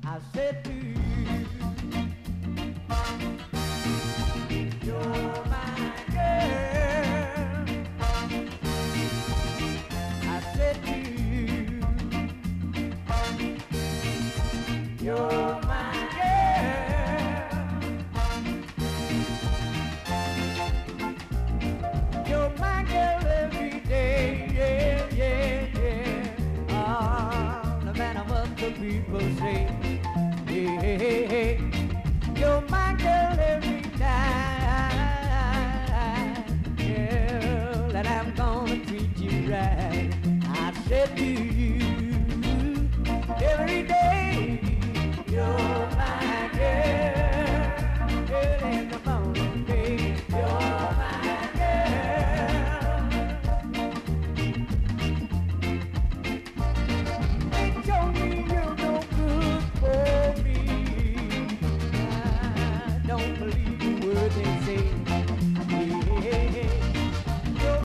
I said to you, you're my girl. I said to you, you're my girl. You're my girl every day, yeah, yeah, yeah. Ah, no matter what the people say, hey, hey, hey, hey. You're my girl.